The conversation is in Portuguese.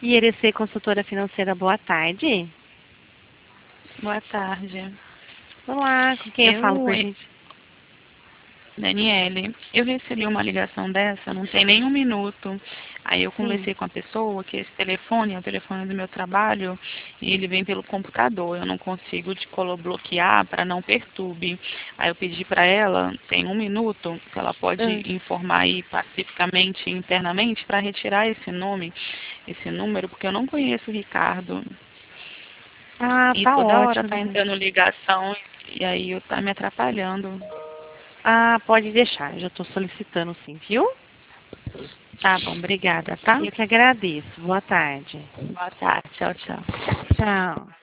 IRC Consultora Financeira, boa tarde. Boa tarde. Olá, com quem eu falo, por gente? Daniele, eu recebi uma ligação dessa, não tem nem um minuto. Aí eu Sim. conversei com a pessoa que esse telefone é o telefone do meu trabalho e ele vem pelo computador. Eu não consigo bloquear para não perturbe. Aí eu pedi para ela, tem um minuto, que ela pode informar aí pacificamente, internamente, para retirar esse nome, esse número, porque eu não conheço o Ricardo. Ah, E tá toda hora ótimo, tá Daniela. entrando ligação e aí tá me atrapalhando. Ah, pode deixar, eu já estou solicitando sim, viu? Tá bom, obrigada, tá? Eu que agradeço. Boa tarde. Boa tarde, tchau, tchau. Tchau.